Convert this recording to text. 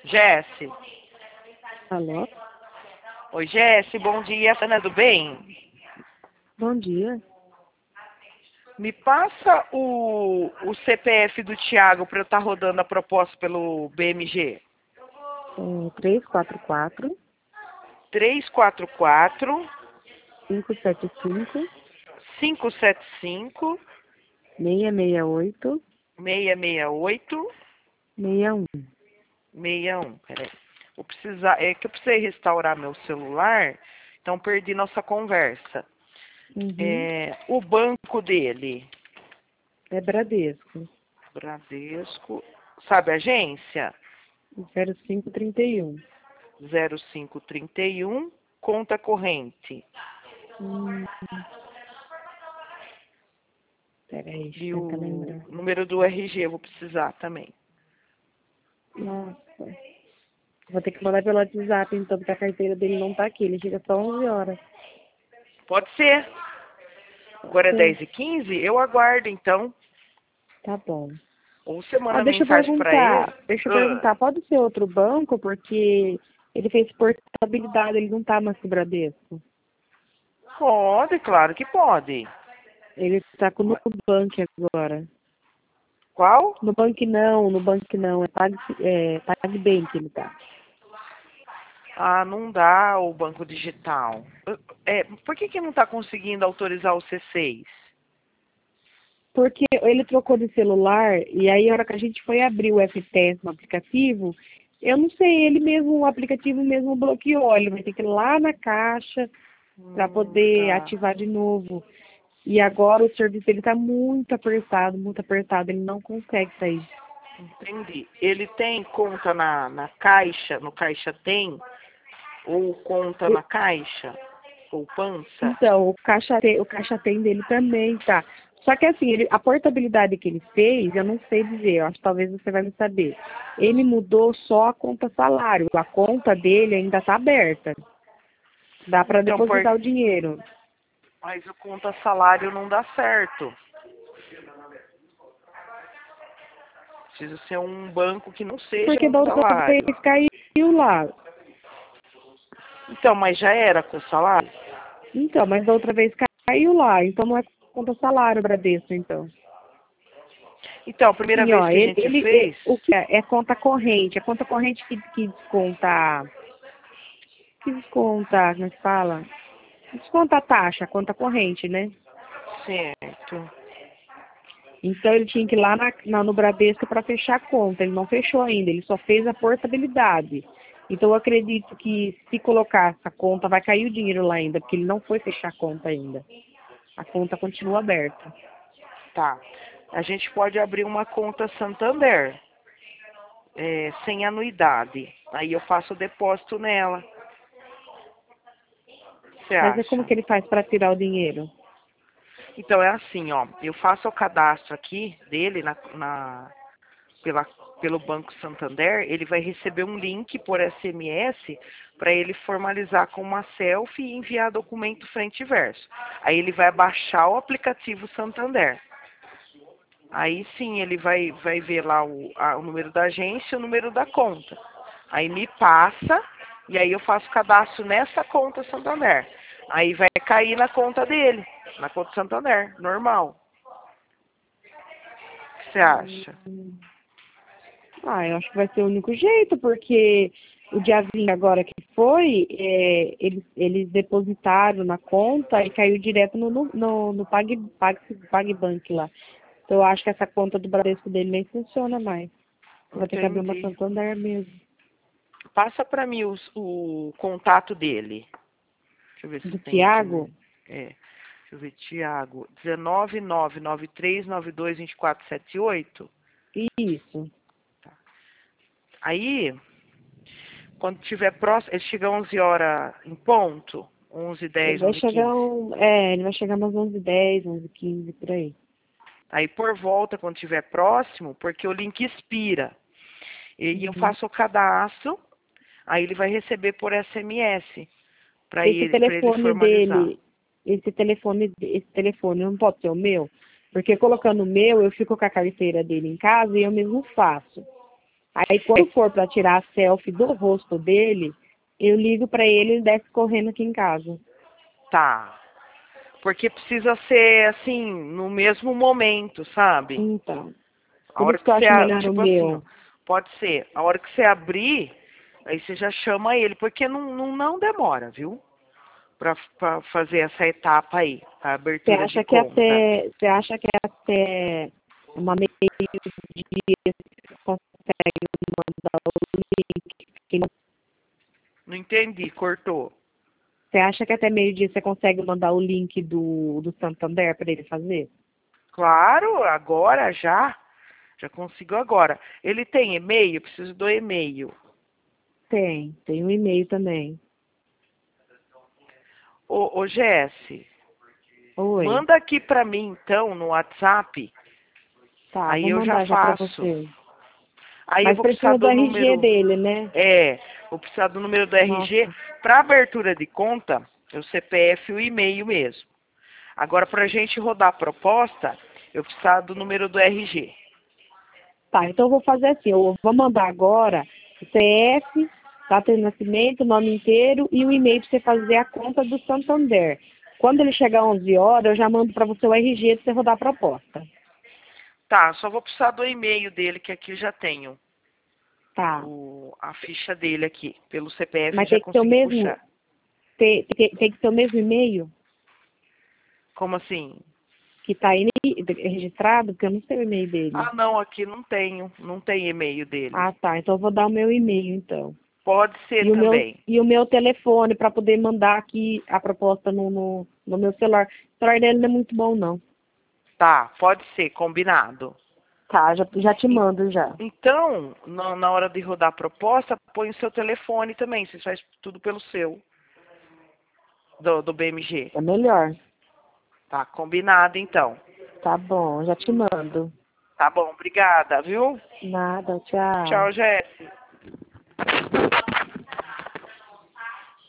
Jesse. Alô? Oi, Jesse, bom dia, Ana, tudo bem? Bom dia. Me passa o CPF do Thiago para eu estar rodando a proposta pelo BMG. 344 344 575 575 668 668 61. 61. Peraí. Eu precisei restaurar meu celular, então perdi nossa conversa. Uhum. O banco dele, É Bradesco. Bradesco, sabe a agência? 0531. 0531, conta corrente. Hum, Peraí, deixa E eu tentar o lembrar. número do RG eu vou precisar também. Nossa. Vou ter que mandar pelo WhatsApp, então, porque a carteira dele não tá aqui. Ele chega só 11 horas. Pode ser. Agora é Sim. 10h15, eu aguardo então. Tá bom. Ou você Ah, manda mensagem para ele. deixa eu perguntar, pode ser outro banco? Porque ele fez portabilidade, ele não tá mais com o Bradesco. Pode, claro que pode. Ele tá com o Nubank agora. Qual? No Bank não, PagBank ele tá. Ah, não dá o banco digital. Por que não está conseguindo autorizar o C6? Porque ele trocou de celular e aí a hora que a gente foi abrir o FTS no aplicativo, eu não sei, ele mesmo, o aplicativo mesmo bloqueou. Ele vai ter que ir lá na caixa para poder Tá. ativar de novo. E agora o serviço dele tá muito apertado, ele não consegue sair. Entendi. Ele tem conta na Caixa, no Caixa Tem? Ou conta na Caixa? Poupança? Então, o caixa tem dele também, tá? Só que assim, a portabilidade que ele fez, eu não sei dizer, eu acho que talvez você vai me saber. Ele mudou só a conta salário, a conta dele ainda tá aberta. Dá para Então, depositar o dinheiro. mas o conta salário não dá certo. Precisa ser um banco que não seja Porque um da outra vez salário. caiu lá. Então, mas já era com salário? Então, mas da outra vez caiu lá, então não é conta salário, Bradesco, então. Então, a primeira Sim, vez ó, que a gente fez, o que é? É conta corrente. É conta corrente que desconta. Que desconta, como é que fala? Desconta a taxa, conta corrente, né? certo. Então ele tinha que ir lá no Bradesco para fechar a conta. Ele não fechou ainda, ele só fez a portabilidade. Então eu acredito que se colocar essa conta, vai cair o dinheiro lá ainda, porque ele não foi fechar a conta ainda. A conta continua aberta. Tá. A gente pode abrir uma conta Santander, sem anuidade. Aí eu faço o depósito nela. O que você Mas é como acha? que ele faz para tirar o dinheiro? Então é assim, ó. Eu faço o cadastro aqui dele pela, pelo Banco Santander. Ele vai receber um link por SMS para ele formalizar com uma selfie e enviar documento frente e verso. Aí ele vai baixar o aplicativo Santander. Aí sim ele vai ver lá o número da agência e o número da conta. Aí me passa e aí eu faço cadastro nessa conta Santander. Aí vai cair na conta dele, na conta Santander, normal. O que você acha? Ah, eu acho que vai ser o único jeito, porque o dia 20 agora que foi, eles depositaram na conta e caiu direto no PagBank lá. Então eu acho que essa conta do Bradesco dele nem funciona mais. Vai ter que abrir uma Entendi. Santander mesmo. Passa para mim o contato dele. Deixa eu ver se Do tem aqui Tiago? no. Deixa eu ver, Tiago. 19993922478. Isso. Aí, quando tiver próximo, ele chega 11 horas em ponto, 11h10, 11h15. Ele vai chegar umas 11h10, 11h15, por aí. Aí por volta, quando tiver próximo, porque o link expira. E eu Uhum. faço o cadastro, aí ele vai receber por SMS para Esse ele telefone formalizar. dele, esse telefone não pode ser o meu? Porque colocando o meu, eu fico com a carteira dele em casa e eu mesmo faço. Aí quando for para tirar a selfie do rosto dele, eu ligo para ele e ele desce correndo aqui em casa. Tá. Porque precisa ser assim, no mesmo momento, sabe? Então, A por hora isso que que eu acho você, melhor o tipo assim, ó, meu. pode ser, a hora que você abrir, aí você já chama ele, porque não demora, viu? Pra fazer essa etapa aí, a abertura de conta. Você acha que até uma meio dia você consegue mandar o link? Não entendi, cortou. Você acha que até meio-dia você consegue mandar o link do Santander para ele fazer? Claro, agora já consigo agora. Ele tem e-mail? Preciso do e-mail. Tem um e-mail também. Ô Jesse, Oi. manda aqui pra mim então no WhatsApp, Tá, aí vou eu já mandar já para faço. você. Aí eu Mas vou precisar precisa do do RG número, dele, né? vou precisar do número do RG. Nossa. Para abertura de conta, o CPF e o e-mail mesmo. Agora, para a gente rodar a proposta, eu precisar do número do RG. Tá, então eu vou fazer assim, eu vou mandar agora o CF, data de nascimento, nome inteiro e o e-mail para você fazer a conta do Santander. Quando ele chegar às 11 horas, eu já mando para você o RG para você rodar a proposta. Tá, só vou precisar do e-mail dele, que aqui eu já tenho Tá. a ficha dele aqui. Pelo CPF eu Mas já tem que ser o consegui mesmo, puxar. tem que ser o mesmo e-mail Como assim? que está aí registrado, porque eu não sei o e-mail dele. Ah, não, aqui não tenho. Não tem e-mail dele. Ah, tá. Então eu vou dar o meu e-mail, então. Pode ser também. E o meu telefone para poder mandar aqui a proposta no meu celular. O celular dele não é muito bom, não. Tá, pode ser, combinado. Tá, já te En- mando já. Então, na hora de rodar a proposta, põe o seu telefone também. Você faz tudo pelo seu, do BMG. É melhor. Tá, combinado então. Tá bom, já te mando. Tá bom, obrigada, viu? Nada, tchau. Tchau, Jéssica.